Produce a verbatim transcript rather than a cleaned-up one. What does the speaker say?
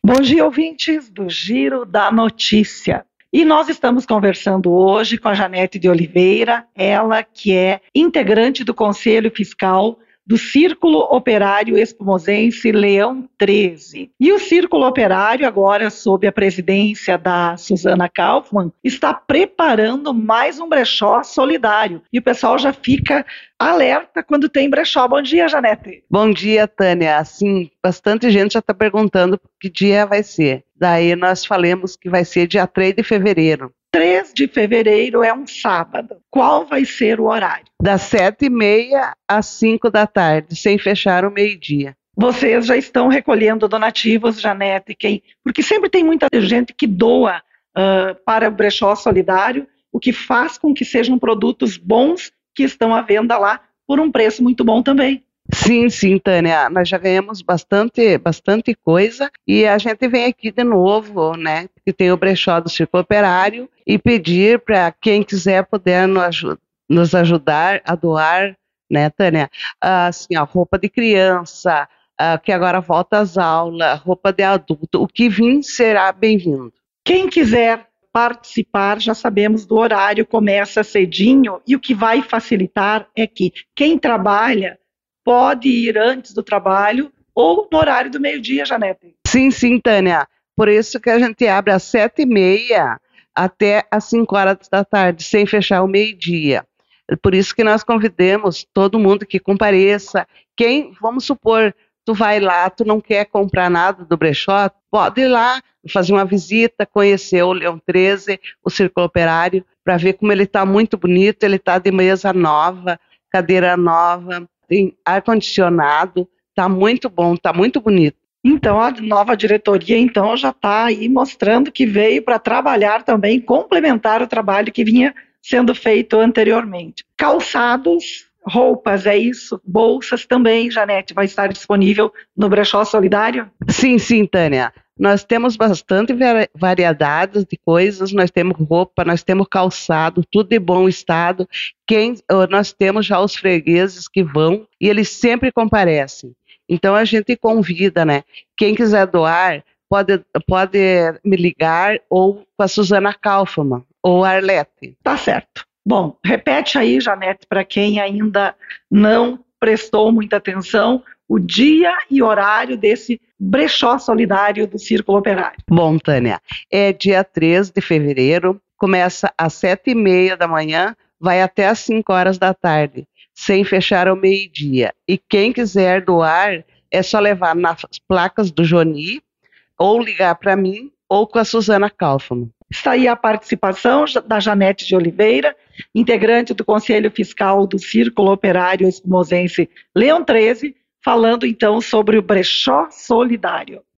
Bom dia, ouvintes do Giro da Notícia. E nós estamos conversando hoje com a Janete de Oliveira, ela que é integrante do Conselho Fiscal do Círculo Operário Espumosense Leão treze. E o Círculo Operário, agora sob a presidência da Suzana Kaufmann, está preparando mais um brechó solidário. E o pessoal já fica alerta quando tem brechó. Bom dia, Janete. Bom dia, Tânia. Assim, bastante gente já está perguntando que dia vai ser. Daí nós falamos que vai ser dia três de fevereiro. três de fevereiro é um sábado. Qual vai ser o horário? Das sete e meia às cinco da tarde, sem fechar o meio-dia. Vocês já estão recolhendo donativos, Janete, quem? Porque sempre tem muita gente que doa uh, para o brechó solidário, o que faz com que sejam produtos bons que estão à venda lá por um preço muito bom também. Sim, sim, Tânia, nós já ganhamos bastante, bastante coisa e a gente vem aqui de novo, né, que tem o brechó do Círculo Operário e pedir para quem quiser poder nos, aj nos ajudar a doar, né, Tânia, assim, a roupa de criança, uh, que agora volta às aulas, roupa de adulto, o que vir será bem-vindo. Quem quiser participar, já sabemos do horário, começa cedinho e o que vai facilitar é que quem trabalha pode ir antes do trabalho ou no horário do meio-dia, Janete. Sim, sim, Tânia. Por isso que a gente abre às sete e meia até às cinco horas da tarde, sem fechar o meio-dia. Por isso que nós convidamos todo mundo que compareça. Quem, vamos supor, tu vai lá, tu não quer comprar nada do brechó, pode ir lá, fazer uma visita, conhecer o Leão treze, o Círculo Operário, para ver como ele está muito bonito, ele está de mesa nova, cadeira nova, tem ar-condicionado, tá muito bom, tá muito bonito. Então a nova diretoria então já está aí mostrando que veio para trabalhar também, complementar o trabalho que vinha sendo feito anteriormente. Calçados, roupas, é isso? Bolsas também, Janete, vai estar disponível no brechó solidário? Sim, sim, Tânia. Nós temos bastante variedades de coisas, nós temos roupa, nós temos calçado, tudo de bom estado. Quem, nós temos já os fregueses que vão e eles sempre comparecem. Então a gente convida, né? Quem quiser doar, pode, pode me ligar ou com a Suzana Kaufmann ou a Arlete. Tá certo. Bom, repete aí, Janete, para quem ainda não prestou muita atenção, o dia e horário desse brechó solidário do Círculo Operário. Bom, Tânia, é dia três de fevereiro, começa às sete e meia da manhã, vai até às cinco horas da tarde, sem fechar ao meio-dia. E quem quiser doar, é só levar nas placas do Joni, ou ligar para mim, ou com a Suzana Kaufmann. Está aí a participação da Janete de Oliveira, integrante do Conselho Fiscal do Círculo Operário Espumosense Leão treze, falando então sobre o brechó solidário.